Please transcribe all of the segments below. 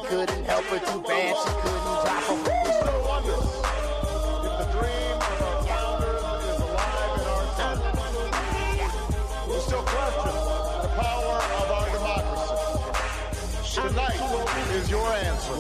couldn't help her, too bad she couldn't drop her. We still wonder if the dream of our founders is alive in our time. We still question the power of our democracy. Tonight is your answer.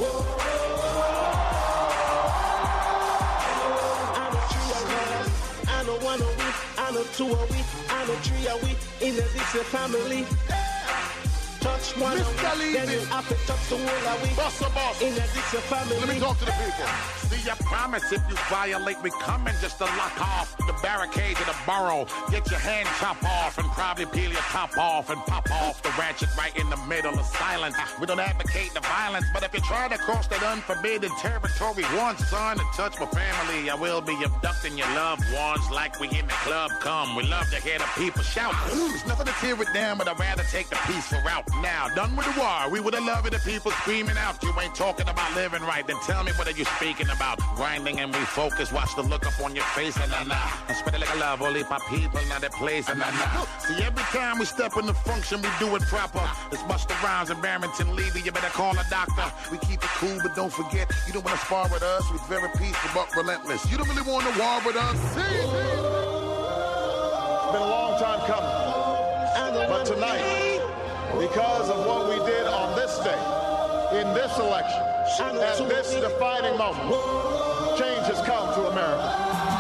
I know one of we, I know two of we, I know three of we, in the Dixie family. Touch one of we, then you have to touch the whole of we. In the Dixie family. Let me talk to the people. See, I promise if you violate, we coming just to lock off the barricades of the borough. Get your hand chopped off and probably peel your top off and pop off the ratchet right in the middle of silence. We don't advocate the violence, but if you try to cross that unforbidden territory once, son, to touch my family, I will be abducting your loved ones like we in the club. Come, we love to hear the people shout. There's nothing to tear it down, but I'd rather take the peaceful route. Now, done with the war, we would have loved it if people screaming out. You ain't talking about living right, then tell me what are you speaking about? Grinding and refocus, watch the look up on your face, and and spread it like a love, only my people, not a place, and See, every time we step in the function, we do it proper. It's Busta Rhymes and Barrington Levy, you better call a doctor. We keep it cool, but don't forget, you don't want to spar with us, we're very peaceful but relentless. You don't really want to war with us. It's been a long time coming, but tonight, because of what we did on this day, in this election, at this defining moment, change has come to America.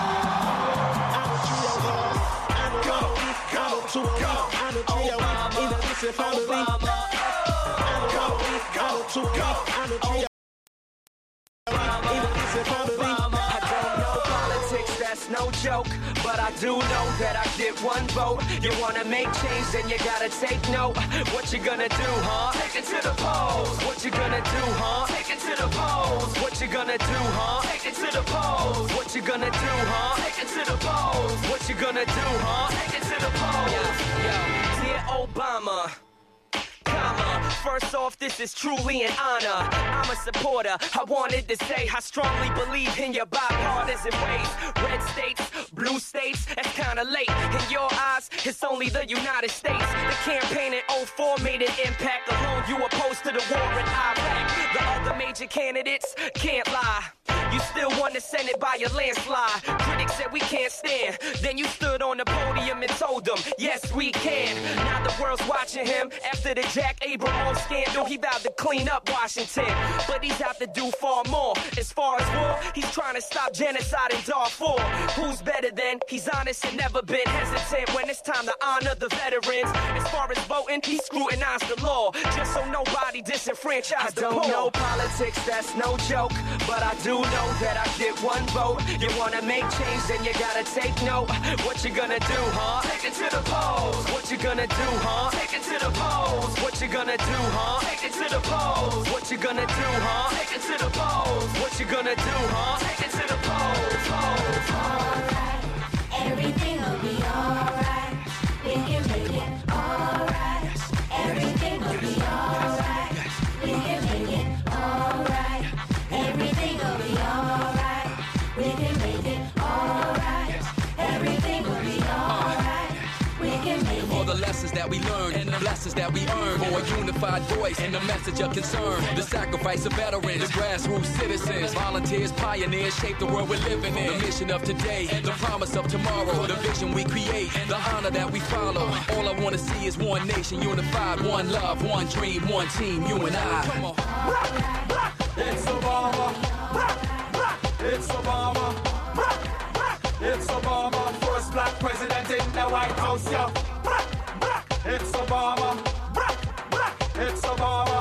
No joke, but I do know that I get one vote. You wanna make change, then you gotta take note. What you gonna do, huh? Take it to the polls. What you gonna do, huh? Take it to the polls. What you gonna do, huh? Take it to the polls. What you gonna do, huh? Take it to the polls. What you gonna do, huh? Take it to the polls. Yeah. Dear Obama, first off, this is truly an honor. I'm a supporter. I wanted to say I strongly believe in your bipartisan ways. Red states, blue states, that's kinda late. In your eyes, it's only the United States. The campaign in 04 made an impact. Alone, you opposed to the war in Iraq. The other major candidates can't lie. You still won the Senate by a landslide. Critics said we can't stand. Then you stood on the podium and told them, yes, we can. Now the world's watching him. After the Jack Abramoff scandal, he vowed to clean up Washington. But he's out to do far more. As far as war, he's trying to stop genocide in Darfur. Who's better than? He's honest and never been hesitant when it's time to honor the veterans. As far as voting, he scrutinized the law. Just so nobody disenfranchised the poor. I don't know politics, that's no joke. But I do know that I get one vote. You wanna make change, then you gotta take note. What you gonna do, huh? Take it to the polls. What you gonna do, huh? Take it to the polls. What you gonna do, huh? Take it to the polls. What you gonna do, huh? Take it to the polls. What you gonna do, huh? Take it to the polls. Alright, everything will be alright. We can make it alright. Everything will be alright. We can make it alright. Everything will be alright. We can make it alright. Everything will be alright. We can make it. For the lessons that we learned and the blessings that we earned, for a unified voice and a message of concern, the sacrifice of veterans, the grassroots citizens, volunteers, pioneers shape the world we're living in. The mission of today, the promise of tomorrow, the vision we create, the honor that we follow. All I want to see is one nation unified, one love, one dream, one team, you and I. Come on. It's Obama. It's Obama. It's Obama, first black president in the White House, yeah. It's Obama. It's Obama.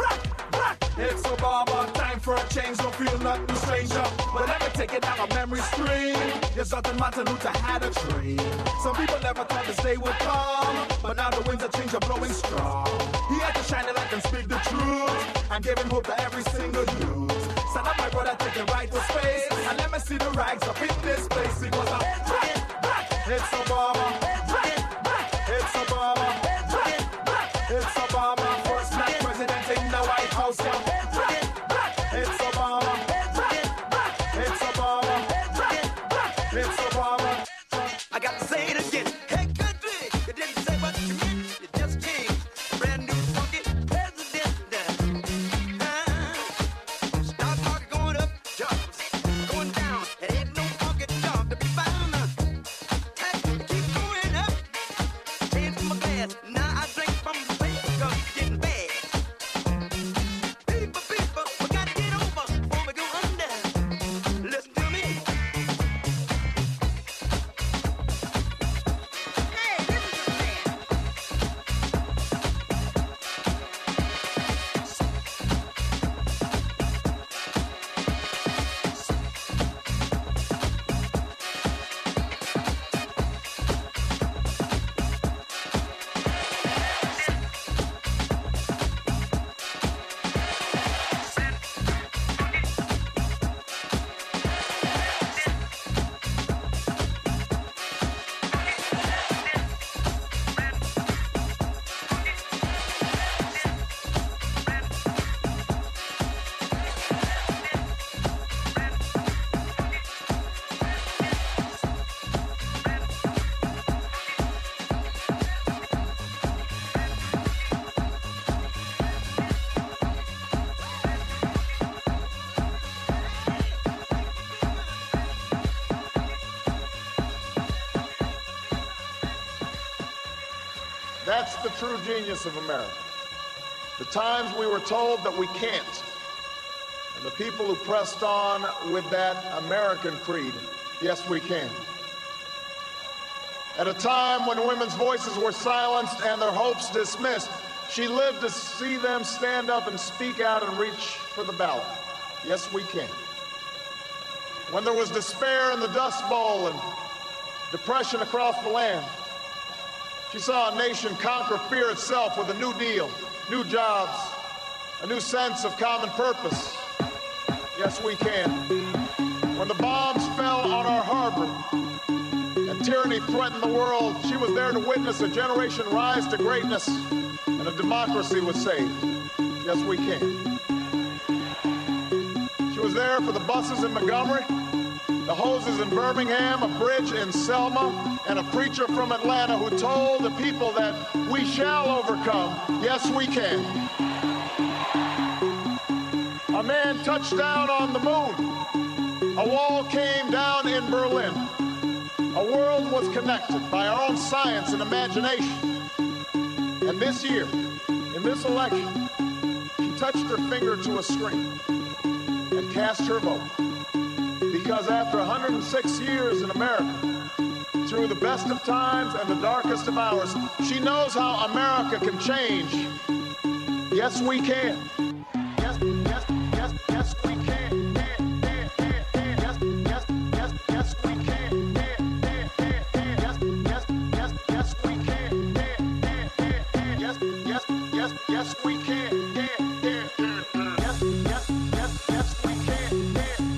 It's Obama. Time for a change, don't feel nothing stranger. But let me take it down a memory stream. There's nothing Martin Luther had a dream. Some people never thought this day would come, but now the winds of change are blowing strong. He had to shine a light and speak the truth, and giving hope to every single youth. Stand up, my brother, take the right to space, and let me see the rags up in this place. Because I'm it's Obama. It's Obama. It's Obama, first black president in the White House, yeah. It's Obama. It's Obama. It's Obama. I got to say it again. Hey, country, you didn't say what you meant. You just came. Brand new funky president. the true genius of America. The times we were told that we can't. And the people who pressed on with that American creed, yes, we can. At a time when women's voices were silenced and their hopes dismissed, she lived to see them stand up and speak out and reach for the ballot. Yes, we can. When there was despair in the Dust Bowl and depression across the land, she saw a nation conquer fear itself with a new deal, new jobs, a new sense of common purpose. Yes, we can. When the bombs fell on our harbor and tyranny threatened the world, she was there to witness a generation rise to greatness and a democracy was saved. Yes, we can. She was there for the buses in Montgomery, the hoses in Birmingham, a bridge in Selma, and a preacher from Atlanta who told the people that we shall overcome. Yes, we can. A man touched down on the moon. A wall came down in Berlin. A world was connected by our own science and imagination. And this year, in this election, she touched her finger to a screen and cast her vote. Because after 106 years in America, through the best of times and the darkest of hours, she knows how America can change. Yes, we can. Yes, yes, yes, yes, we can. Yes, yes, yes, yes, we can. Yes, yes, yes, yes, we can. Yes, yes, yes, yes, we can. Yes, yes, yes, yes, we can.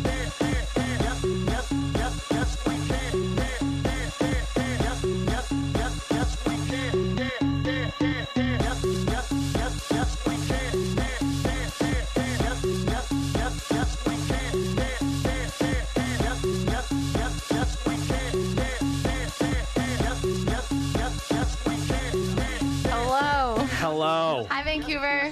Hello. Hi, Vancouver.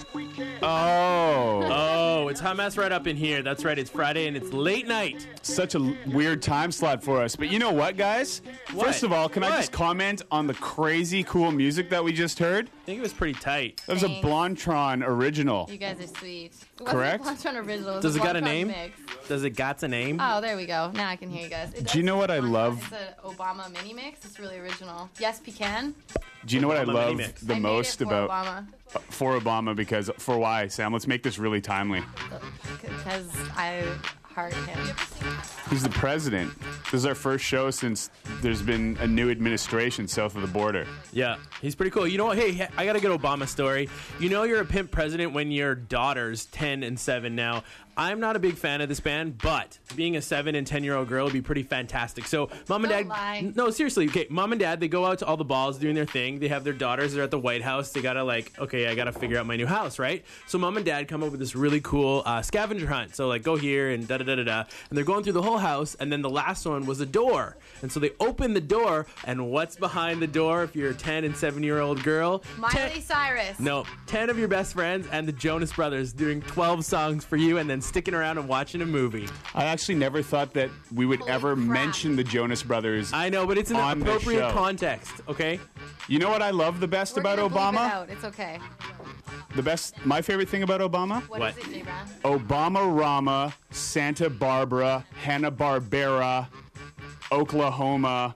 Oh, it's hot mess right up in here. That's right. It's Friday and it's late night. Such a weird time slot for us. But you know what, guys? What? First of all, can I just comment on the crazy cool music that we just heard? I think it was pretty tight. That was a Blondtron original. You guys are sweet. Correct? Blondtron original. Does it got a name? Mix. Does it got a name? Oh, there we go. Now I can hear you guys. Do you know what I love? It's an Obama mini mix. It's really original. Yes, pecan. Do you know what I Obama love mini mix. the I made most it for about Obama. For Obama? Because for why, Sam? Let's make this really timely. Because I heart him. He's the president. This is our first show since there's been a new administration south of the border. Yeah, he's pretty cool. You know what? Hey, I got a good Obama story. You know you're a pimp president when your daughter's 10 and 7 now. I'm not a big fan of this band, but being a 7 and 10-year-old girl would be pretty fantastic. So mom and Don't dad, lie. no, seriously, okay, mom and dad, they go out to all the balls doing their thing. They have their daughters, they're at the White House. They gotta okay, I gotta figure out my new house, right? So mom and dad come up with this really cool scavenger hunt. So go here and da-da-da-da-da. And they're going through the whole house, and then the last one was a door. And so they open the door, and what's behind the door if you're a 10 and 7-year-old girl? Miley Cyrus. No, 10 of your best friends and the Jonas Brothers doing 12 songs for you and then sticking around and watching a movie. I actually never thought that we would ever mention the Jonas Brothers. I know, but it's in on an this appropriate show. context, okay? You know what I love the best We're about gonna bleep it Obama? out. It's okay. My favorite thing about Obama? What is it, J. Brown? Obama-Rama, Santa Barbara, Hanna-Barbera, Oklahoma.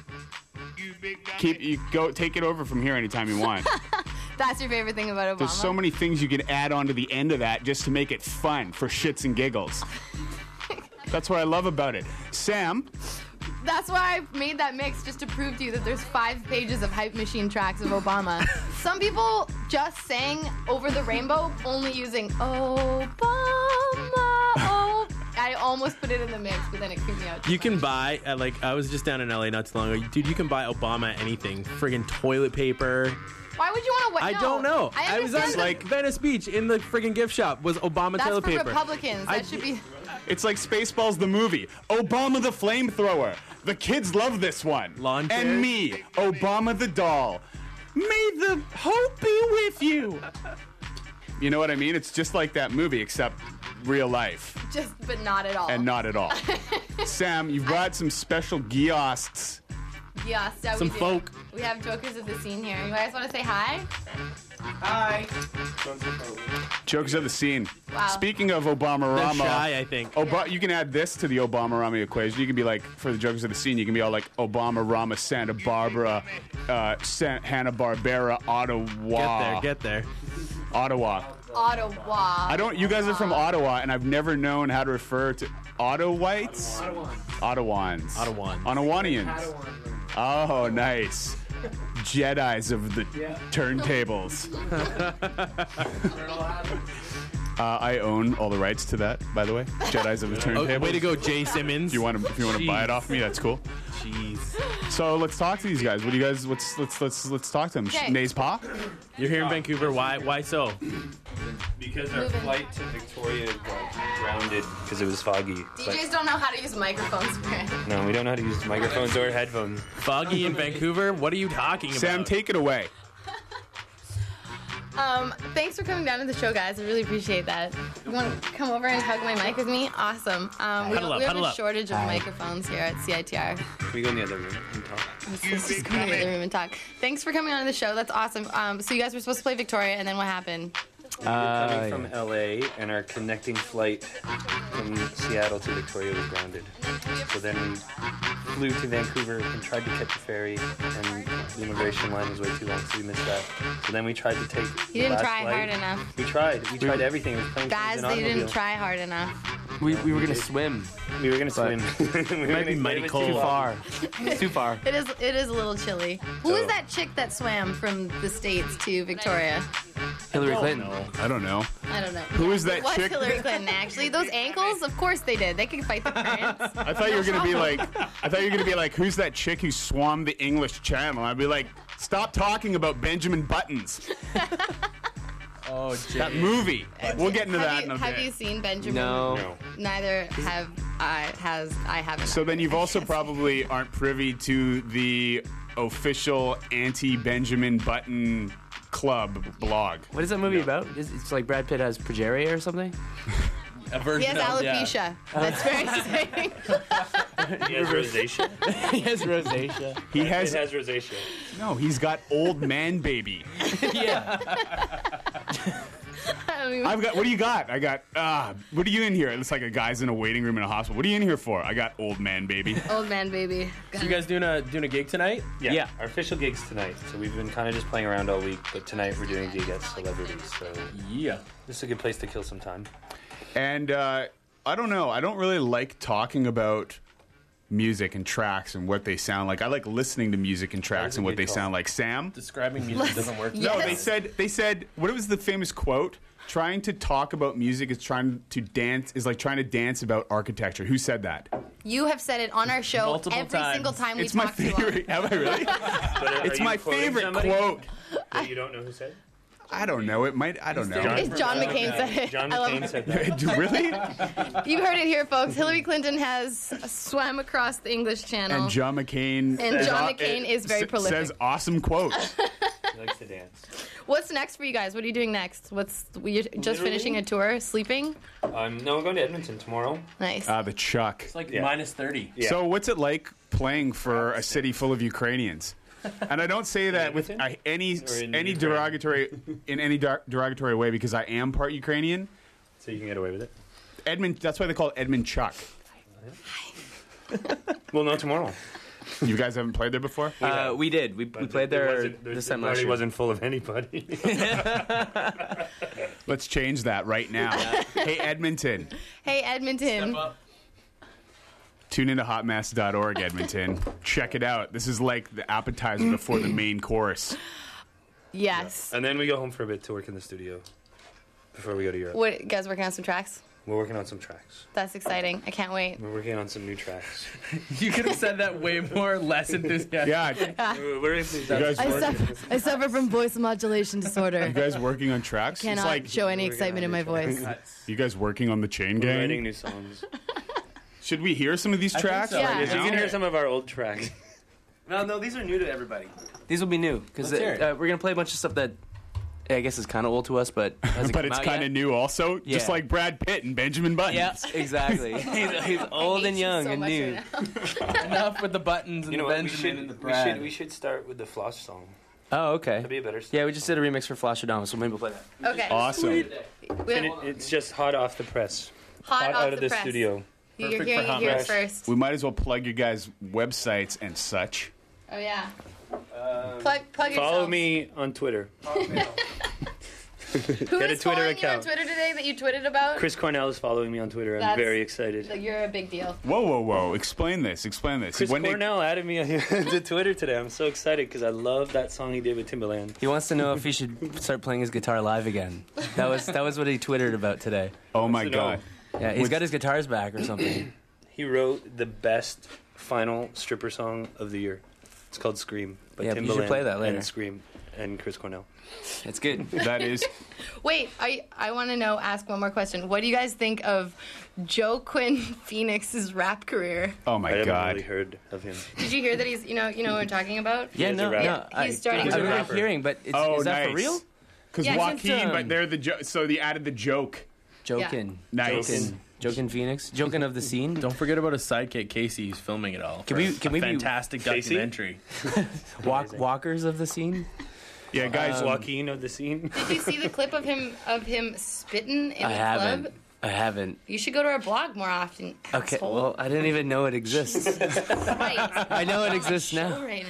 Take it over from here anytime you want. That's your favorite thing about Obama? There's so many things you can add on to the end of that just to make it fun for shits and giggles. That's what I love about it. Sam? That's why I made that mix, just to prove to you that there's 5 pages of Hype Machine tracks of Obama. Some people just sang Over the Rainbow only using Obama. Oh. I almost put it in the mix, but then it creeped me out. You can buy, I was just down in LA not too long ago. Dude, you can buy Obama anything. Friggin' toilet paper. Why would you want to? I don't know. I was on Venice Beach in the friggin' gift shop was Obama That's toilet for paper. Republicans. That should be. It's like Spaceballs the movie. Obama the flamethrower. The kids love this one. Lawn and chairs. me, Obama the doll. May the hope be with you. You know what I mean? It's just like that movie, except real life. But not at all. And not at all. Sam, you've brought some special kiosks Yes, yeah, Some we do. folk. We have jokers of the scene here. You guys want to say hi? Hi. Jokes of the scene. Wow. Speaking of Obama They're Rama, shy, I think. You can add this to the Obama Rama equation. You can be like, for the jokes of the scene, you can be all like Obama Rama, Santa Barbara, Hanna-Barbera, Ottawa. Get there. Ottawa. Ottawa. You guys are from Ottawa, and I've never known how to refer to Ottowites? Ottawans. Ottawanians. Oh, nice. Jedis of the turntables. I own all the rights to that, by the way. Jedis of the turntables. Way to go, Jay Simmons. If you want to buy it off me, that's cool. Jeez. So let's talk to these guys. What do you guys? Let's talk to them. Okay. Nays Pa? You're here in Vancouver. Why so? Because our flight to Victoria got grounded because it was foggy. DJs don't know how to use microphones, man. No, we don't know how to use microphones or headphones. Foggy in Vancouver? What are you talking about? Sam, take it away. Thanks for coming down to the show, guys. I really appreciate that. You want to come over and hug my mic with me? Awesome. We have a shortage of microphones here at CITR. Can we go in the other room and talk? Let's just go in the other room and talk. Thanks for coming on to the show. That's awesome. So you guys were supposed to play Victoria, and then what happened? We're coming from LA, and our connecting flight from Seattle to Victoria was grounded. So then we flew to Vancouver and tried to catch a ferry, and the immigration line was way too long, so we missed that. So then we tried to take You didn't last try flight. hard enough. We tried everything. We were playing Guys, planes they in didn't automobile. try hard enough. We were gonna swim. We were gonna swim. It might be mighty cold. Too far. Too far. It is a little chilly. Who is that chick that swam from the States to Victoria? Hillary Clinton. I don't know. I don't know. Who is that It was chick? Hillary Clinton, actually. Those ankles, of course they did. They could fight the currents. I thought you were gonna be like, who's that chick who swam the English Channel? I'd be like, stop talking about Benjamin Buttons. Oh, Jay. That movie. We'll get into that in a Have bit. you seen Benjamin? No. Neither have I. I haven't. So then you've also probably aren't privy to the official anti-Benjamin Button Club blog. What is that movie about? It's like Brad Pitt has progeria or something? A He version has of, yeah. alopecia. That's very exciting. He has rosacea. He has rosacea. He has It has rosacea. no. He's got old man baby. Yeah. I mean, I've got. What do you got? I got. What are you in here? It looks like a guy's in a waiting room in a hospital. What are you in here for? I got old man baby. old man baby. So you guys doing a gig tonight? Yeah. Our official gig's tonight. So we've been kind of just playing around all week, but tonight we're doing a gig at Celebrities. So Yeah. this is a good place to kill some time. And I don't know. I don't really like talking about music and tracks and what they sound like. I like listening to music and tracks and what they sound like. Sam? Describing music doesn't work. No, Yes. they said what was the famous quote? Trying to talk about music is trying to dance about architecture. Who said that? You have said it on our show Multiple every times. single time we It's my talk to you. favorite. Have I really? But It's are you my quoting favorite somebody quote. that you don't know who said it? I don't know. It might. I don't know. It's John McCain said it. John I love McCain it. said that. Really? You heard it here, folks. Hillary Clinton has swam across the English Channel. And John McCain. And John McCain is very prolific. Says awesome quotes. He likes to dance. What's next for you guys? What are you doing next? You're just Literally? finishing a tour, sleeping? No, we're going to Edmonton tomorrow. Nice. The Chuck. It's like Yeah. minus 30. Yeah. So what's it like playing for a city full of Ukrainians? And I don't say that with Edmonton? any Or in any Ukraine? derogatory way because I am part Ukrainian. So you can get away with it. Edmund. That's why they call it Edmund Chuck. Well, no, tomorrow. You guys haven't played there before? We did. We played there this time last party year. wasn't full of anybody. Let's change that right now. Hey, Edmonton. Hey, Edmonton. Step up. Tune into hotmess.org, Edmonton. Check it out. This is like the appetizer before the main course. Yes. And then we go home for a bit to work in the studio before we go to Europe. What, you guys working on some tracks? We're working on some tracks. That's exciting. I can't wait. We're working on some new tracks. You could have said that way more, less enthusiastic. Yeah. We're You guys, I suffer from voice modulation disorder. you guys working on tracks? It's Cannot like, show any excitement in my voice. you guys working on the Chain We're Gang? writing new songs. Should we hear some of these tracks? so. Yeah. Yes, you can hear some of our old tracks. No, these are new to everybody. These will be new because Let's hear it. we're gonna play a bunch of stuff that I guess it's kind of old to us, but has it But come it's out kind yet? of new also, just Yeah. like Brad Pitt and Benjamin Button. Yeah, exactly. he's old and young and new. Enough with the buttons and You know the what? Benjamin and the Brad. We should start with the Floss song. Oh, okay. That'd be a better song. Yeah, we just did a remix for Flashadama, so maybe we'll play that. Okay. Awesome. It's just hot off the press. Hot off out of the the press. studio. You're hearing it here first. We might as well plug your guys' websites and such. Oh yeah. Plug Follow yourself. me on Twitter. Who Get a is Twitter following you on account. Twitter today that you tweeted about? Chris Cornell is following me on Twitter. I'm That's- very excited. Like, you're a big deal. Whoa. Explain this. Chris When they- Cornell added me to Twitter today. I'm so excited because I love that song he did with Timbaland. He wants to know if he should start playing his guitar live again. That was what he twittered about today. Oh my Wants to know. God. Yeah, he's got his guitars back or something. He wrote the best final stripper song of the year. It's called Scream by Yeah, but Timbaland you should play that later. and Scream and Chris Cornell. It's good. That is. Wait, I want to ask one more question. What do you guys think of Joe Quinn Phoenix's rap career? Oh my I haven't God. really heard of him. Did you hear that he's, you know what we're talking about? Yeah, He's a no, rapper. no. He's starting I to remember rap. hearing, but Oh, is that nice. for real? Because Yeah, Joaquin, but they're the so they added the joke. Joking. Nice. Joking Phoenix. Joking of the scene. Don't forget about his sidekick Casey. He's filming it all. Can for we a be- fantastic Casey? documentary? Walkers of the scene. Yeah, guys. Joaquin of the scene. Did you see the clip of him spitting in I the haven't. club? I haven't. You should go to our blog more often. Okay. asshole. Well, I didn't even know it exists. Right. I know it exists Show now. right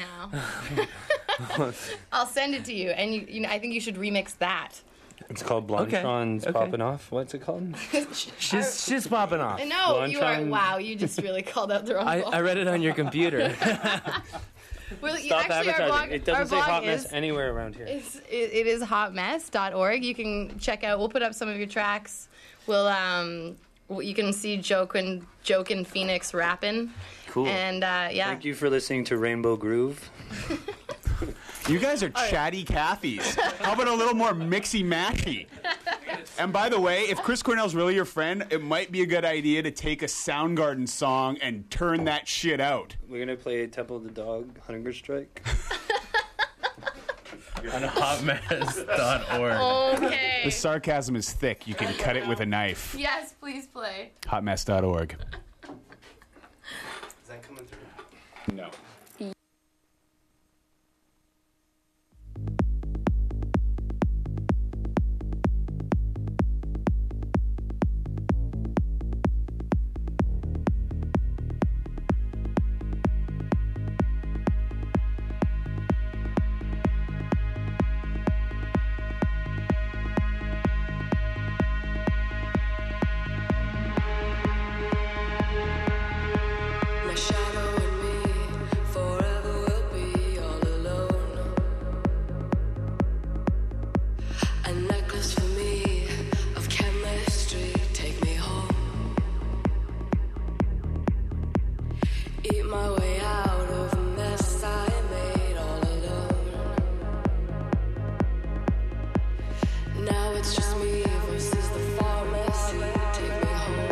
now. I'll send it to you, and you know, I think you should remix that. It's called Okay, Blondtron's okay. Poppin' Off. What's it called? She's popping off. No, you are. Blondtron- Wow, you just really called out the wrong. I read it on your computer. Well, Stop actually, advertising. our blog, It doesn't our say blog hot mess is, anywhere around here. it is hotmess.org. You can check out. We'll put up some of your tracks. We'll you can see Joke and Phoenix rapping. Cool. And yeah. Thank you for listening to Rainbow Groove. You guys are chatty Cathys. How about a little more mixy mashy? And by the way, if Chris Cornell's really your friend, it might be a good idea to take a Soundgarden song and turn that shit out. We're gonna play Temple of the Dog, Hunger Strike. On hotmess.org. Okay. The sarcasm is thick. You can cut it with a knife. Yes, please play. Hotmess.org. Is that coming through? No. My shadow and me forever will be all alone. A necklace for me of chemistry, take me home. Eat my way out of a mess I made all alone. Now it's just me versus the pharmacy, take me home.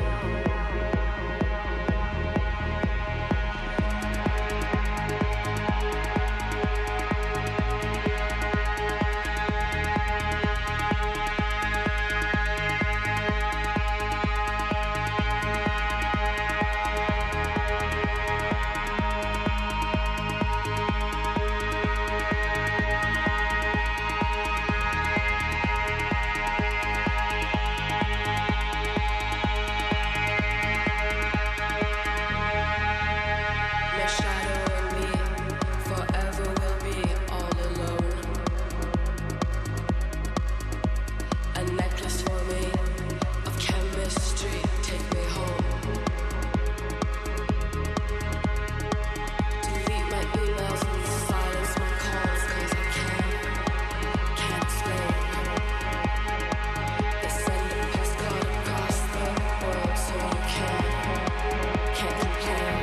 My shadow and me forever will be all alone. A necklace for me of chemistry, take me home. Delete my emails and silence my calls 'cause I can't explain. They send a postcard across the world so you can't complain.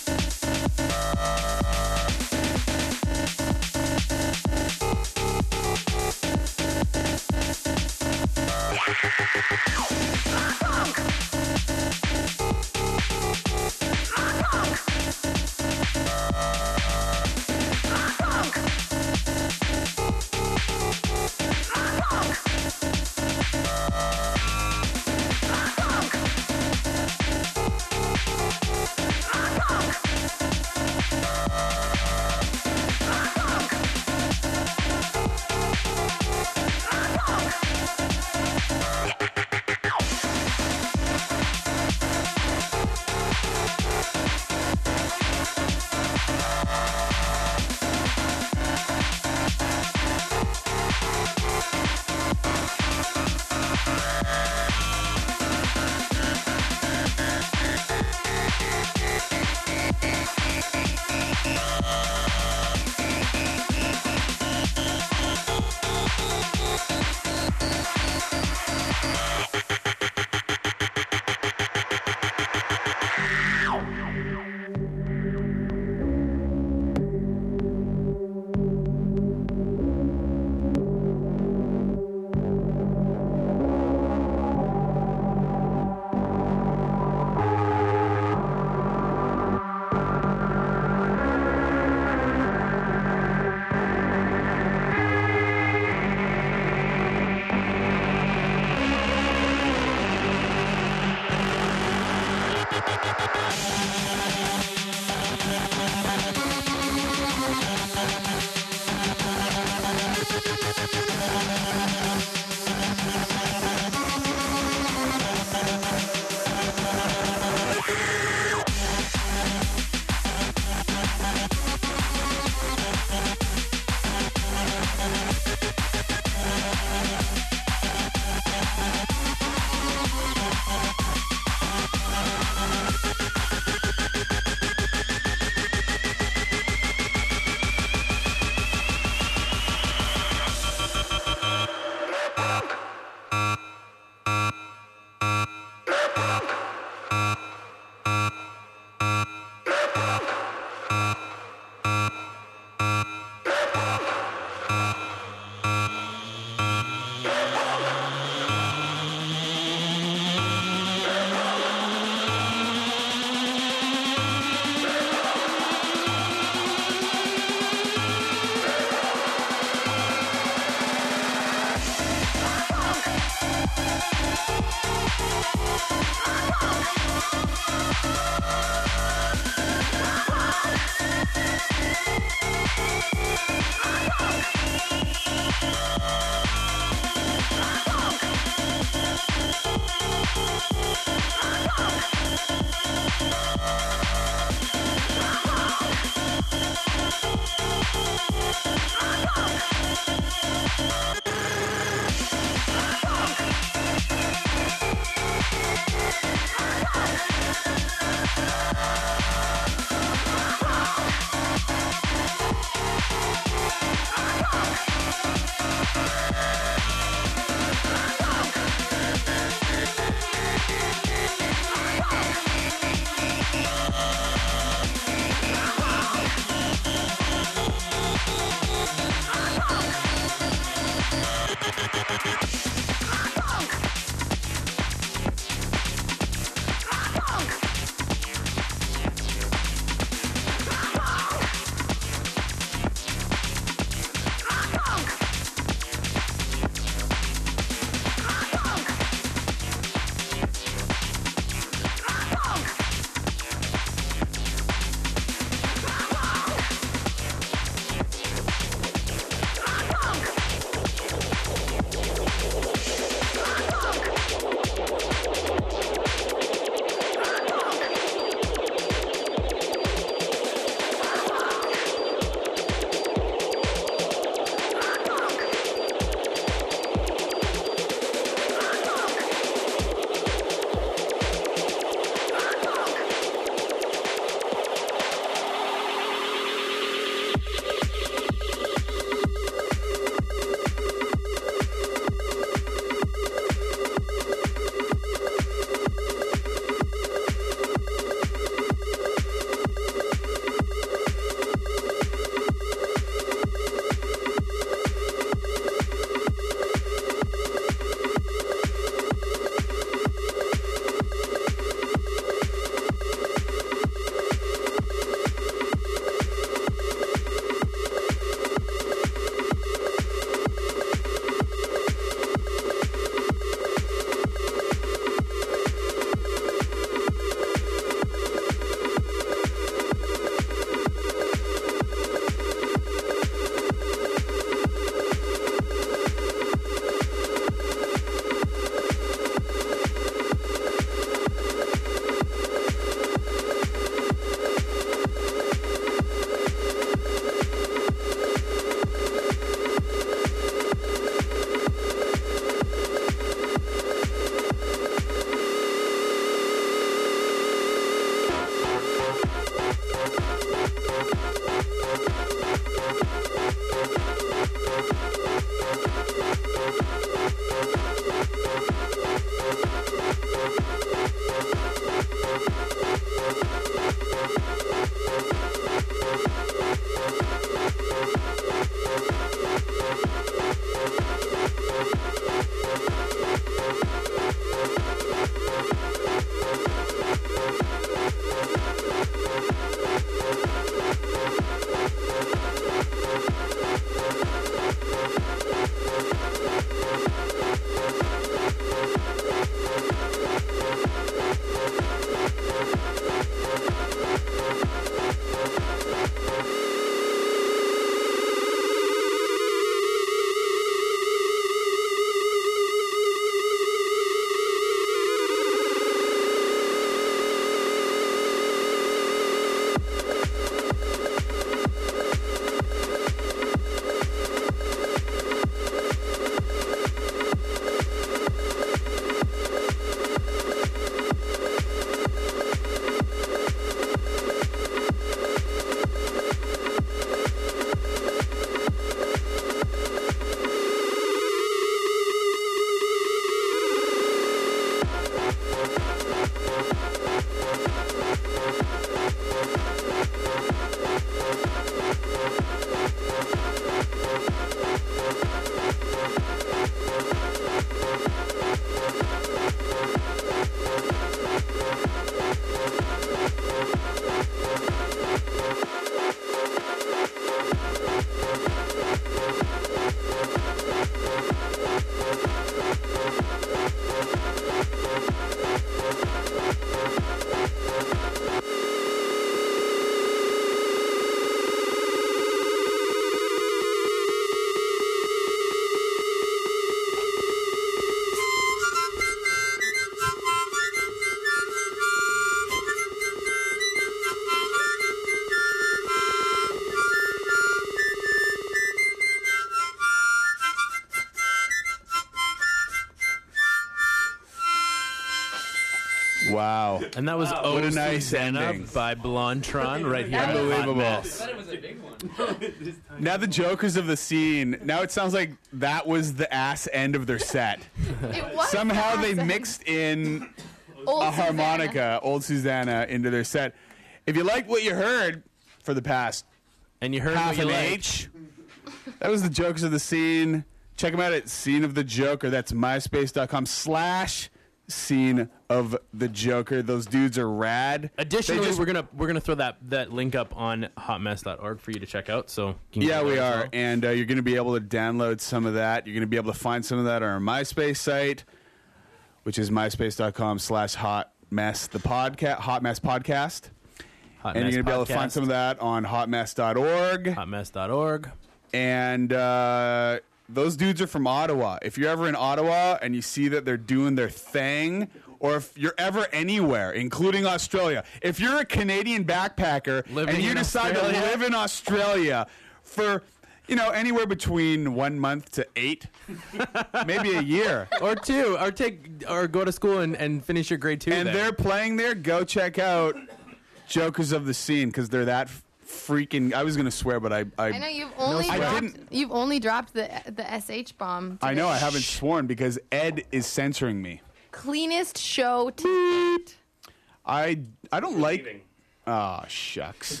Wow. And that was what a nice Susanna ending by Blondtron right here. Unbelievable. On Hot I thought it was a big one. Now the jokers of the scene. Now it sounds like that was the ass end of their set. It was Somehow the they ass end. mixed in Old a harmonica, old Susanna, into their set. If you liked what you heard for the past And you heard half what an you liked. H, that was the jokers of the scene. Check them out at Scene of the Joker. That's myspace.com/Scene of the Joker. Those dudes are rad. Additionally, They just- we're gonna throw that link up on hotmess.org for you to check out. So you can Yeah, go we there as are. well. And you're going to be able to download some of that. You're going to be able to find some of that on our MySpace site, which is myspace.com/hotmess, the podcast, Hot Mess Podcast. Hot And Mess you're going to be able to find Podcast. some of that on hotmess.org. Hotmess.org. And those dudes are from Ottawa. If you're ever in Ottawa and you see that they're doing their thing, or if you're ever anywhere, including Australia, if you're a Canadian backpacker Living and you in decide Australia? to live in Australia for, anywhere between 1 month to 8, maybe a year, or 2, or go to school and finish your grade 2 and there. they're playing there, go check out Jokers of the Scene, because they're that freaking. I was going to swear, but I I know you've only I dropped, didn't. you've only dropped the SH bomb. I know I haven't sworn because Ed is censoring me. Cleanest show to date. I don't like. Oh, shucks.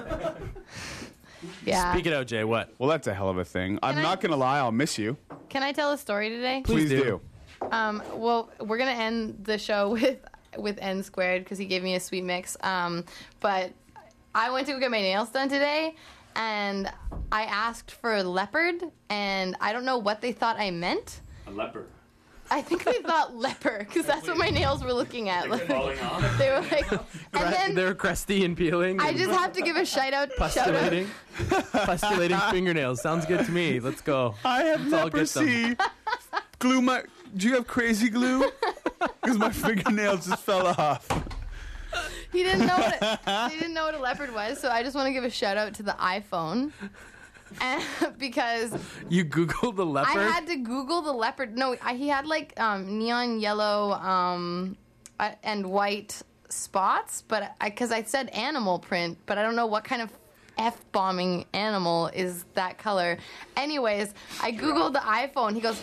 Yeah. Speak it out, Jay. What? Well, that's a hell of a thing. I'm I- not going to lie. I'll miss you. Can I tell a story today? Please do. Well, we're gonna end the show with N Squared because he gave me a sweet mix. But I went to go get my nails done today, and I asked for leopard, and I don't know what they thought I meant. A leopard. I think they thought leopard because that's what my nails were looking at. Like, falling off? they were like, and then They're crusty and peeling. I and just have to give a shout out. pustulating. Pustulating fingernails. Sounds good to me. Let's go. I have Let's all get them. leprosy. Glue my. Do you have crazy glue? Because my fingernails just fell off. He didn't know he didn't know what a leopard was, so I just want to give a shout out to the iPhone. And because You Googled the leopard? I had to Google the leopard. No, he had like neon yellow and white spots, but because I said animal print, but I don't know what kind of F-bombing animal is that color. Anyways, I Googled the iPhone. He goes,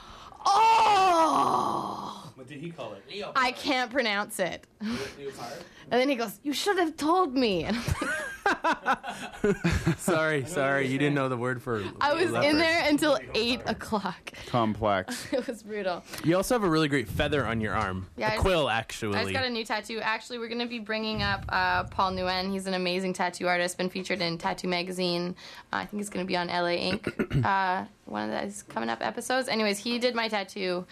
oh! What did he call it? I can't pronounce it. And then he goes, you should have told me. And Sorry. You didn't know the word for I was leopard. in there until 8 o'clock. Complex. It was brutal. You also have a really great feather on your arm. Yeah, a quill, actually. I just got a new tattoo. Actually, we're going to be bringing up Paul Nguyen. He's an amazing tattoo artist, been featured in Tattoo Magazine. I think he's going to be on LA Ink. One of those coming up episodes. Anyways, he did my tattoo.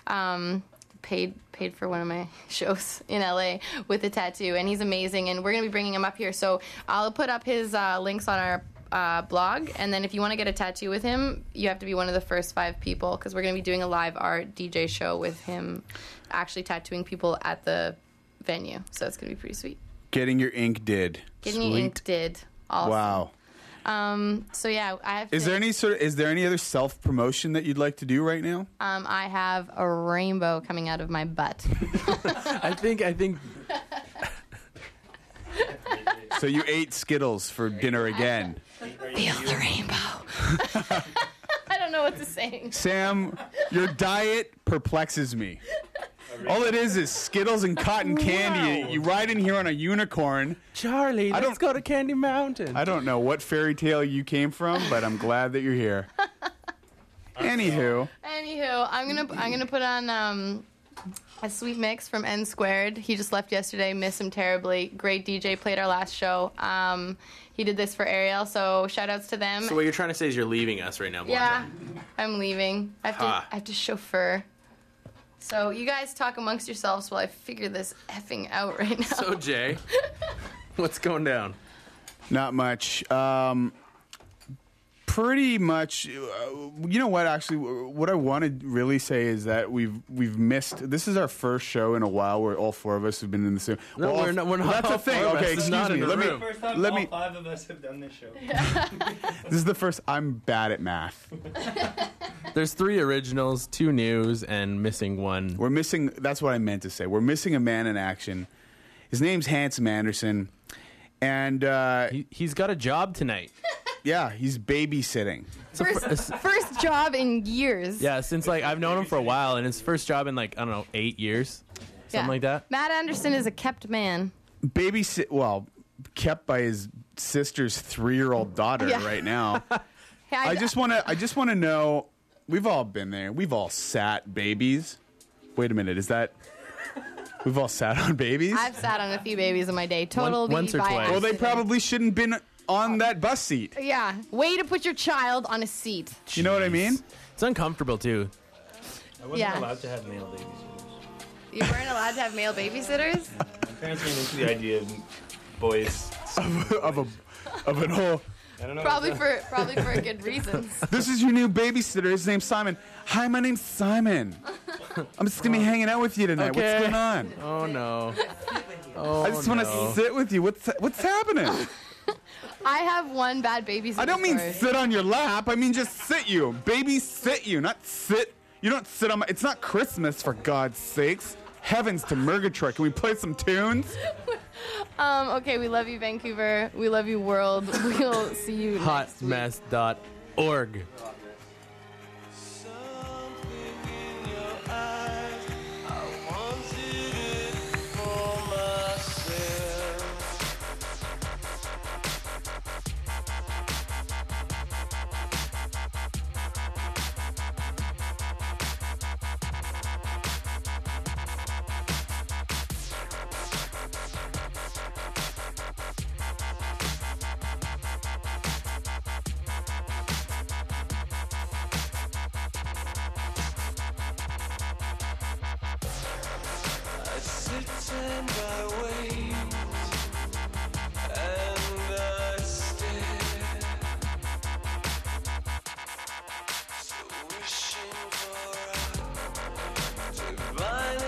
Paid for one of my shows in LA with a tattoo, and he's amazing, and we're going to be bringing him up here. So I'll put up his links on our blog, and then if you want to get a tattoo with him, you have to be one of the first 5 people, because we're going to be doing a live art DJ show with him actually tattooing people at the venue. So it's going to be pretty sweet. Getting your ink did. Getting your ink did. Awesome. Wow. So yeah, I have. Is there any other self promotion that you'd like to do right now? I have a rainbow coming out of my butt. I think. So you ate Skittles for dinner again. Feel the rainbow. I don't know what to say. Sam, your diet perplexes me. All it is Skittles and cotton candy. You ride in here on a unicorn. Charlie, let's go to Candy Mountain. I don't know what fairy tale you came from, but I'm glad that you're here. Anywho, I'm gonna put on a sweet mix from N Squared. He just left yesterday. Miss him terribly. Great DJ. Played our last show. He did this for Ariel, so shout outs to them. So what you're trying to say is you're leaving us right now, Blondie. Yeah, I'm leaving. I have to chauffeur. So you guys talk amongst yourselves while I figure this effing out right now. So Jay, what's going down? not much. pretty much. You know what? Actually, what I want to really say is that we've missed. This is our first show in a while where all four of us have been in the same. No, we're not. We're not. That's the all thing. four of us. Okay, It's excuse not me. in a Let me. room. First time Let all me. 5 of us have done this show. This is the first. I'm bad at math. There's 3 originals, 2 news, and missing 1. We're missing. That's what I meant to say. We're missing a man in action. His name's Handsome Anderson, and he's got a job tonight. Yeah, he's babysitting. First job in years. Yeah, since like I've known him for a while, and his first job in like I don't know 8 years, something like that. Matt Anderson is a kept man. Well, kept by his sister's 3-year-old daughter Yeah. right now. Hey, I just want to know. We've all been there. We've all sat babies. Wait a minute. Is that? We've all sat on babies. I've sat on a few babies in my day. Totally Once or by twice. Well, they accident. probably shouldn't been on that bus seat. Yeah, way to put your child on a seat. You know what I mean? It's uncomfortable too. I wasn't Yeah. allowed to have male babysitters. You weren't allowed to have male babysitters. My parents came into the idea of boys of an whole. I don't know. Probably for good reasons. This is your new babysitter. His name's Simon. Hi, my name's Simon. I'm just gonna be hanging out with you tonight. Okay. What's going on? Oh no. I just want to sit with you. What's happening? I have one bad babysitter. I don't mean story. sit on your lap. I mean just sit you. Baby sit you, not sit. You don't sit on my. It's not Christmas, for God's sakes. Heavens to Murgatroyd. Can we play some tunes? Okay, we love you, Vancouver. We love you, world. We'll see you next week. Hotmess.org. I sit and I wait, and I stare, so wishing for a divine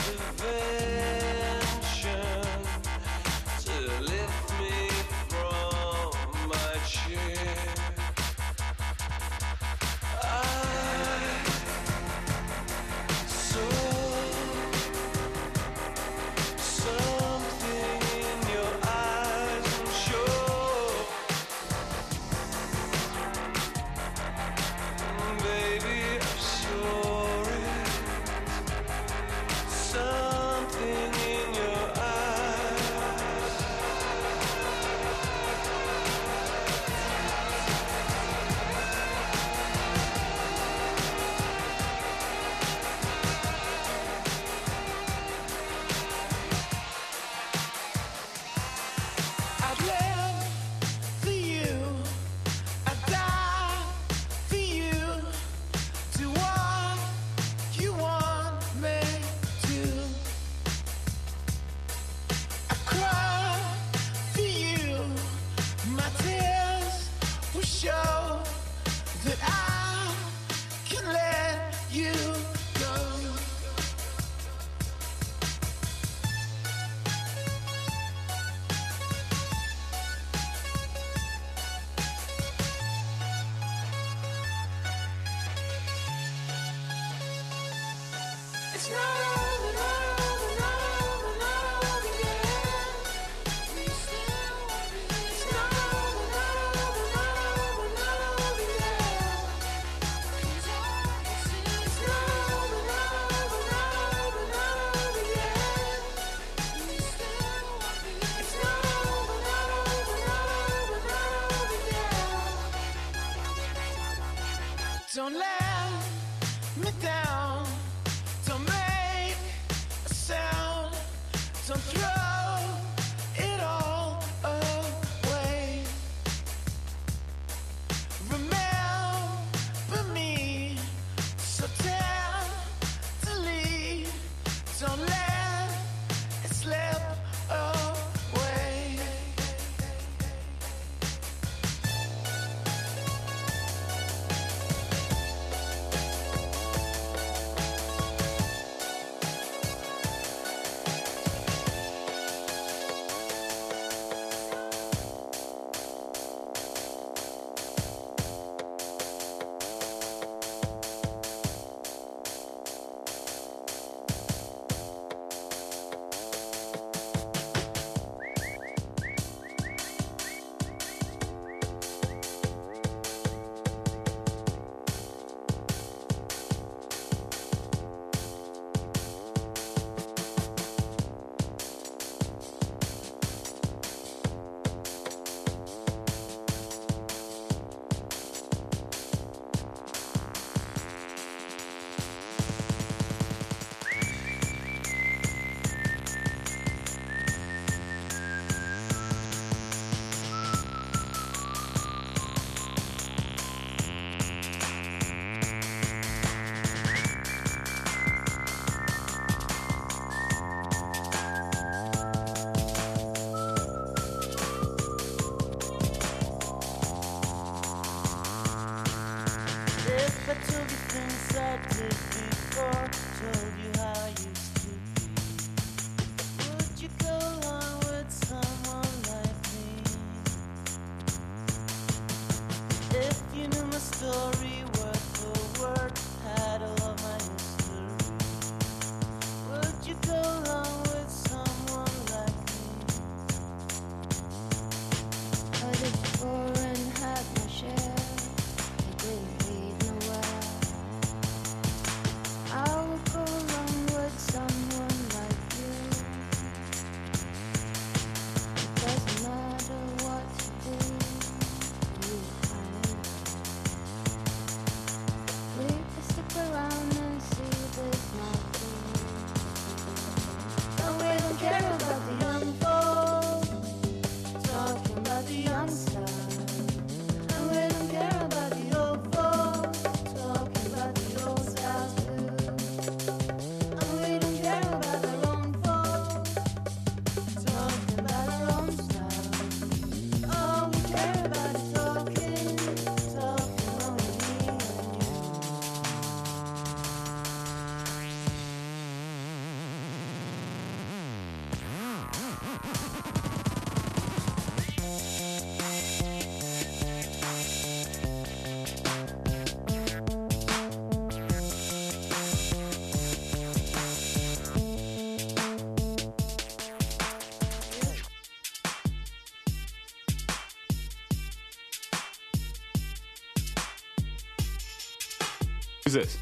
intervention to lift me from my chair. Something in your eyes, I'm sure. Baby, I'm sure it's something in your eyes. I'd live for you, I'd die for you, do what you want me to. I cry for you, my tears will show that I can let you go. It's not over, not over, not over, not over yet. We still want me. It's not over, not over, not over, not over yet. It's not over, not over, not over, not over yet. We still want me. It's not over, not over, not over, not over yet. Don't let me down. Don't make a sound. Don't throw it all away. Remember me so tenderly. Don't let it slip away. care about the young folks, talking about the young stars. And we don't care about the old folks, talking about the old styles too. And we don't care about our own folks, talking about our own style. All we care about is talking only me and you. Who's this?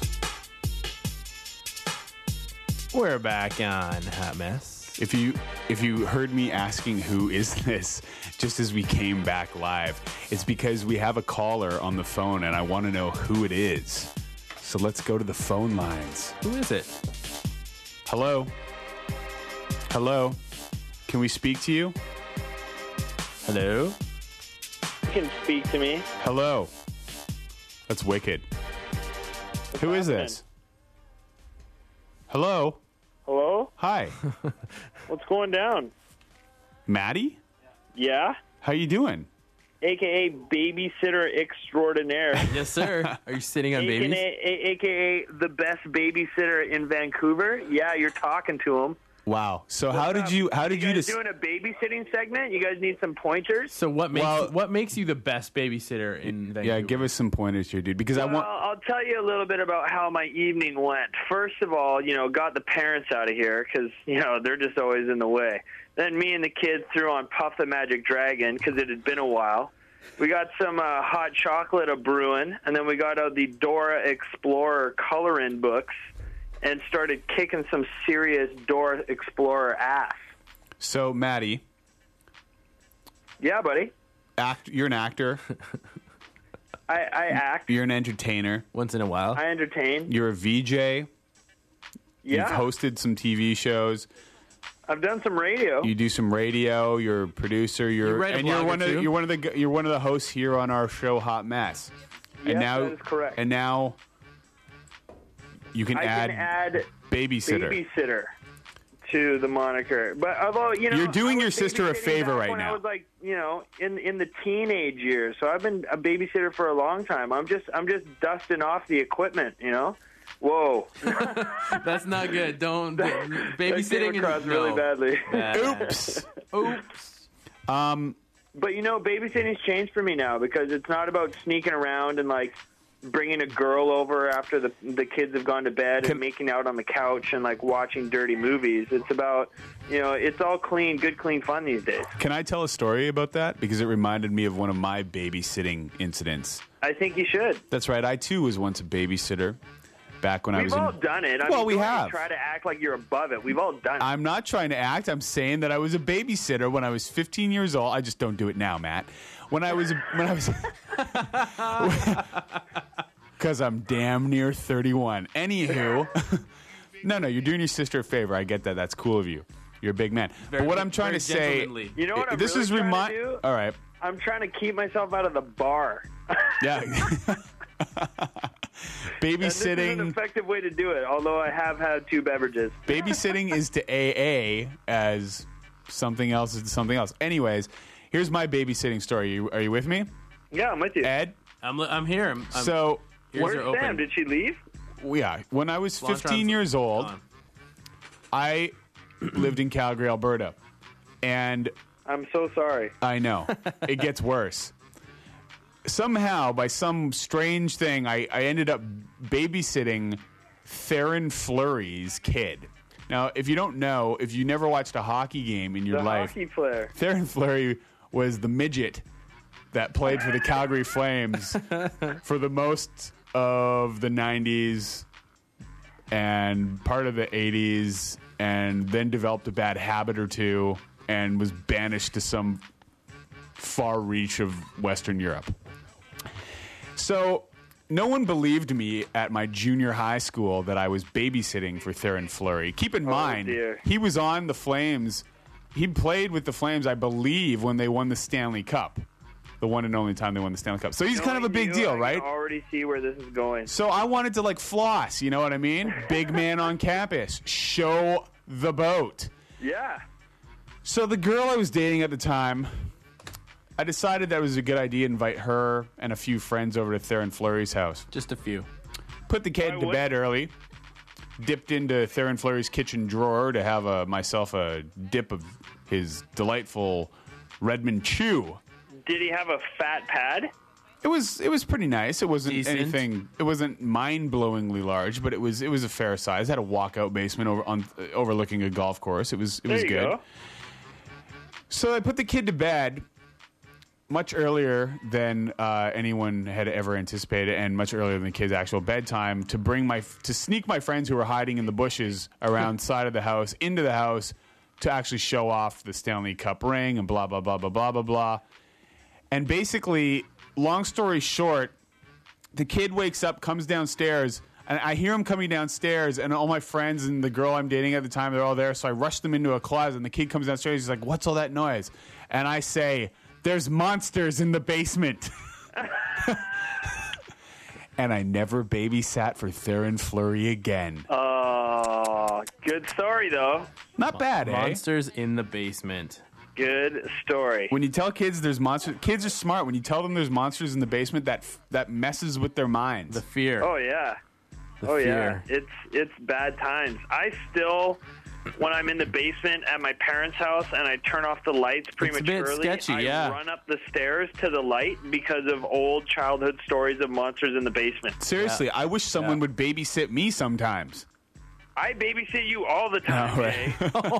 We're back on Hot Mess. If you heard me asking who is this just as we came back live, it's because we have a caller on the phone and I want to know who it is. So let's go to the phone lines. Who is it? Hello? Hello? Can we speak to you? Hello? You can speak to me. Hello? That's wicked. Who is this? Hello? Hello? Hi. What's going down? Maddie? Yeah? How you doing? AKA babysitter extraordinaire. Yes, sir. Are you sitting on babies? AKA the best babysitter in Vancouver. Yeah, you're talking to him. Wow. So how did you guys doing a babysitting segment? You guys need some pointers? So what makes you the best babysitter in Vancouver? Yeah, give us some pointers here, dude, because I'll tell you a little bit about how my evening went. First of all, got the parents out of here because, they're just always in the way. Then me and the kids threw on Puff the Magic Dragon because it had been a while. We got some hot chocolate a-brewing, and then we got out the Dora Explorer coloring books and started kicking some serious Dora Explorer ass. So, Maddie. Yeah, buddy. You're an actor. I act. You're an entertainer. Once in a while. I entertain. You're a VJ. Yeah. You've hosted some TV shows. I've done some radio. You do some radio. You're a producer. You're one of the hosts here on our show, Hot Mess. Yes, that is correct. And now you can add babysitter to the moniker. But although you're doing your sister a favor right when now. I was like, in the teenage years, so I've been a babysitter for a long time. I'm just dusting off the equipment, Whoa, that's not good. Don't babysitting came across really badly. Oops. But babysitting's changed for me now because it's not about sneaking around and like bringing a girl over after the kids have gone to bed and making out on the couch and like watching dirty movies. It's about, it's all clean, good, clean fun these days. Can I tell a story about that? Because it reminded me of one of my babysitting incidents. I think you should. That's right. I too was once a babysitter back when I was We've all done it. We have. Try to act like you're above it. We've all done it. I'm not trying to act. I'm saying that I was a babysitter when I was 15 years old. I just don't do it now, Matt. When I was because I'm damn near 31. Anywho, no, you're doing your sister a favor. I get that. That's cool of you. You're a big man. But what I'm trying to say, you know what I'm this really is trying to do? All right. I'm trying to keep myself out of the bar. Yeah. Babysitting. This is an effective way to do it, although I have had 2 beverages. Babysitting is to AA as something else is to something else. Anyways, here's my babysitting story. Are you with me? Yeah, I'm with you. Ed? I'm here. Where's Sam? Did she leave? Yeah. When I was 15 years old, I lived in Calgary, Alberta. And I'm so sorry. I know. It gets worse. Somehow, by some strange thing, I ended up babysitting Theron Fleury's kid. Now, if you don't know, if you never watched a hockey game in your life, hockey player. Theron Fleury was the midget that played for the Calgary Flames for the most of the 90s and part of the 80s, and then developed a bad habit or two and was banished to some far reach of Western Europe. So No one believed me at my junior high school that I was babysitting for Theron Fleury. Keep in mind, dear. he was on the Flames. He played with the Flames, I believe, when they won the Stanley Cup. The one and only time they won the Stanley Cup. So he's kind of a big deal, right? I can already see where this is going. So I wanted to, like, floss, you know what I mean? Big man on campus. Show the boat. Yeah. So the girl I was dating at the time, I decided that it was a good idea to invite her and a few friends over to Theron Fleury's house. Just a few. Put the kid to bed early. Dipped into Theron Fleury's kitchen drawer to have myself a dip of his delightful Redmond Chew. Did he have a fat pad? It was pretty nice. It wasn't Decent. anything. It wasn't mind-blowingly large, but it was a fair size. It had a walkout basement overlooking a golf course. It was good. Go. So I put the kid to bed much earlier than anyone had ever anticipated, and much earlier than the kid's actual bedtime, to sneak my friends who were hiding in the bushes around side of the house into the house to actually show off the Stanley Cup ring and blah blah blah blah blah blah blah. And basically, long story short, the kid wakes up, comes downstairs, and I hear him coming downstairs, and all my friends and the girl I'm dating at the time, they're all there. So I rush them into a closet, and the kid comes downstairs. He's like, "What's all that noise?" And I say, "There's monsters in the basement." And I never babysat for Theron Fleury again. Oh, good story, though. Not bad, eh? Monsters in the basement. Good story. When you tell kids there's monsters, kids are smart. When you tell them there's monsters in the basement, that messes with their minds. The fear. Oh, yeah. fear. Yeah. It's bad times. I still, when I'm in the basement at my parents' house and I turn off the lights prematurely, sketchy, I run up the stairs to the light because of old childhood stories of monsters in the basement. Seriously, I wish someone would babysit me sometimes. I babysit you all the time, Jay.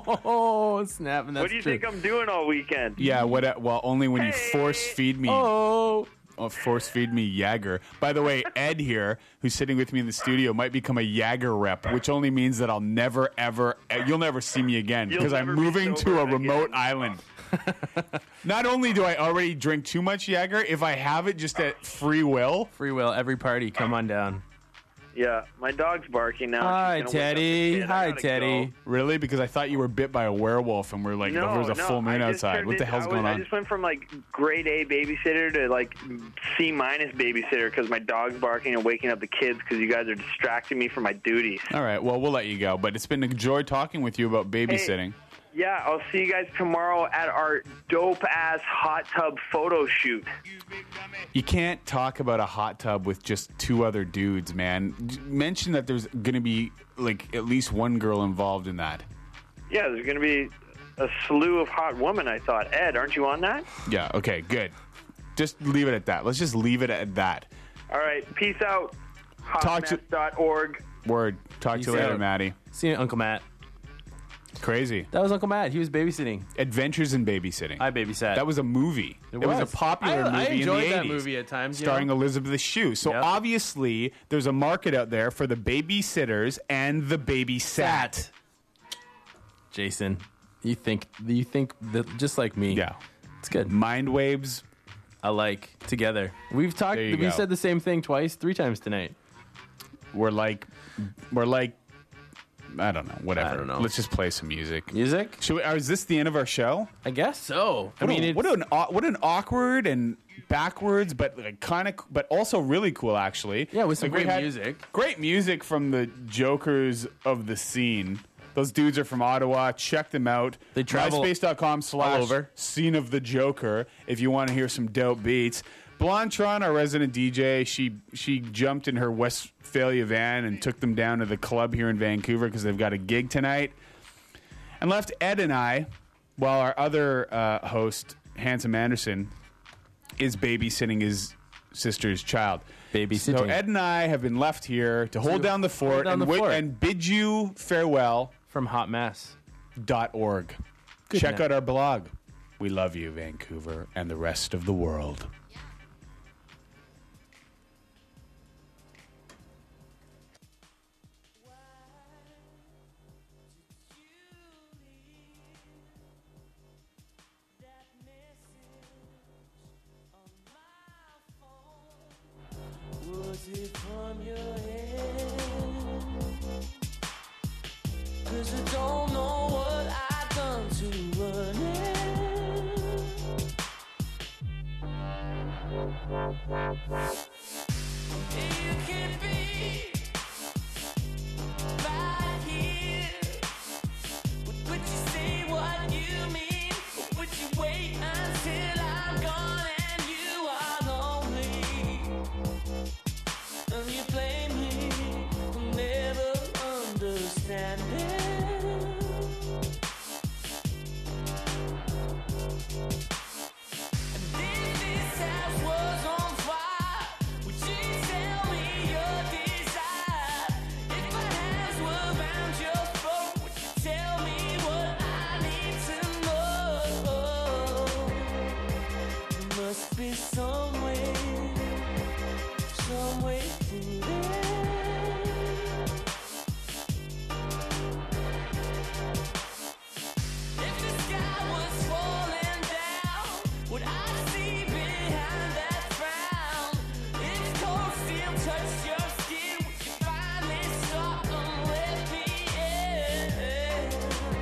Oh, snap. And that's What do you true. think I'm doing all weekend? Yeah, well, only when you force feed me. Oh, force feed me Jagger. By the way, Ed here, who's sitting with me in the studio, might become a Jagger rep, which only means that I'll never, ever, you'll never see me again because I'm moving to a remote island. Not only do I already drink too much Jagger, if I have it just at free will. Free will, every party, come on down. Yeah, my dog's barking now. Hi, She's gonna wake up the Teddy. kid. I Hi, gotta Teddy. go. Really? Because I thought you were bit by a werewolf and we're like, there was a full moon I just outside. turned What the into- hell's going I on? just went from like grade A babysitter to like C- babysitter because my dog's barking and waking up the kids because you guys are distracting me from my duties. All right, well, we'll let you go. But it's been a joy talking with you about babysitting. Yeah, I'll see you guys tomorrow at our dope-ass hot tub photo shoot. You can't talk about a hot tub with just two other dudes, man. Mention that there's going to be like at least one girl involved in that. Yeah, there's going to be a slew of hot women, I thought. Ed, aren't you on that? Yeah, okay, good. Just leave it at that. Let's just leave it at that. All right, peace out. Talk to- Hotmess.org. Word. Talk to you later, Maddie. See you, Uncle Matt. Crazy. That was Uncle Matt. He was babysitting. Adventures in Babysitting. I babysat. That was a movie. It was a popular movie I enjoyed in the that 80s, movie at times. you starring know? Elizabeth Shue. So Yep. obviously, there's a market out there for the babysitters and the babysat. Jason, you think that just like me. Yeah. It's good. Mind waves. I like together. We've talked. There you We go. said the same thing three times tonight. We're like, I don't know, whatever. I don't know. Let's just play some music. Music? Is this the end of our show? I guess so. What an awkward and backwards, but like but also really cool, actually. Yeah, with some Like, we great had music. Great music from the jokers of the scene. Those dudes are from Ottawa. Check them out. They travel all over. MySpace.com/Scene of the Joker if you want to hear some dope beats. Blondtron, our resident DJ, she jumped in her Westphalia van and took them down to the club here in Vancouver because they've got a gig tonight. And left Ed and I, while our other host, Handsome Anderson, is babysitting his sister's child. Babysitting. So Ed and I have been left here to hold down the fort, and bid you farewell from hotmess.org. Check out our blog. We love you, Vancouver, and the rest of the world. Was it You can be right here. Would you say what you mean? Or would you wait until I'm gone and you are lonely? And you blame me for never understanding. And if this house was on fire, would you tell me your desire? If my hands were around your throat, would you tell me what I need to know? There must be some way through this. If the sky was falling down, would I see behind that frown? If cold steel touched your skin, would you finally stop and let me in?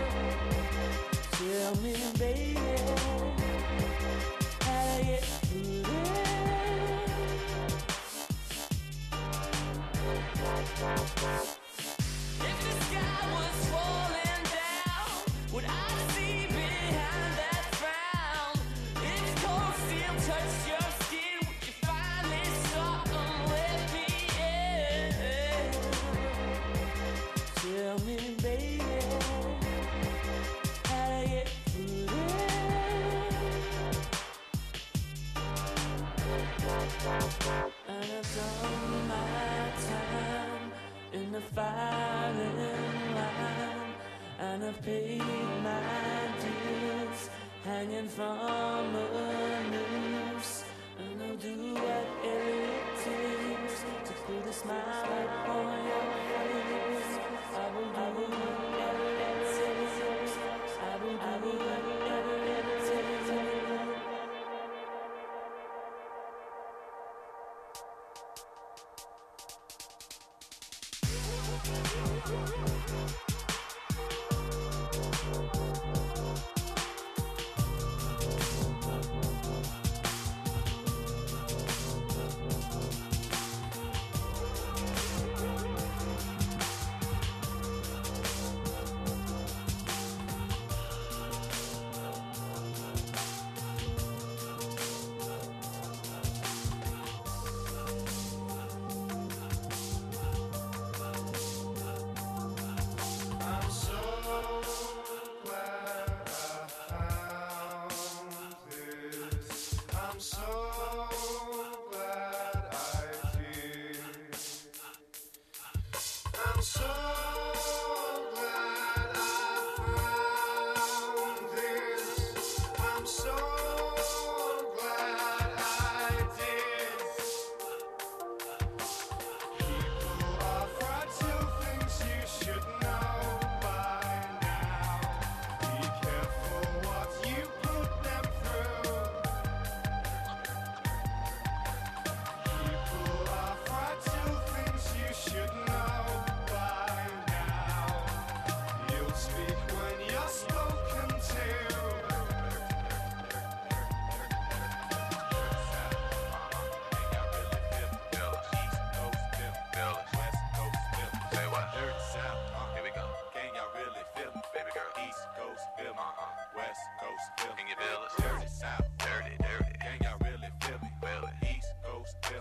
Tell me, baby, how to get through this. If the sky was falling down, would I see behind that frown? If cold steel touched your skin, would you finally stop and let me in? Tell me, baby, how to get through this. And I've done my time in the firing line, and I've paid my dues hanging from a noose, and I'll do whatever it takes to put a smile upon your face. I will do whatever it takes. I will do whatever it takes. I'm so glad I found this. I'm so glad I did. I'm so glad I found this. I'm so glad I did. People are fragile things you should know by now. Be careful what you put them through. People are fragile things you should know by now. You'll speak when you're spoken to.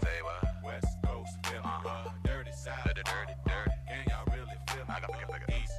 East